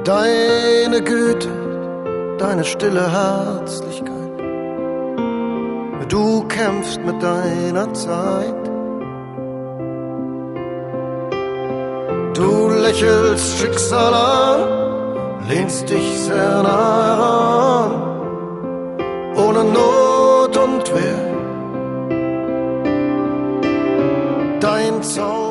Deine Güte, deine stille Herzlichkeit. Du kämpfst mit deiner Zeit. Du lächelst Schicksal an, lehnst dich sehr nah heran, ohne Not und Wehr. Dein Zauber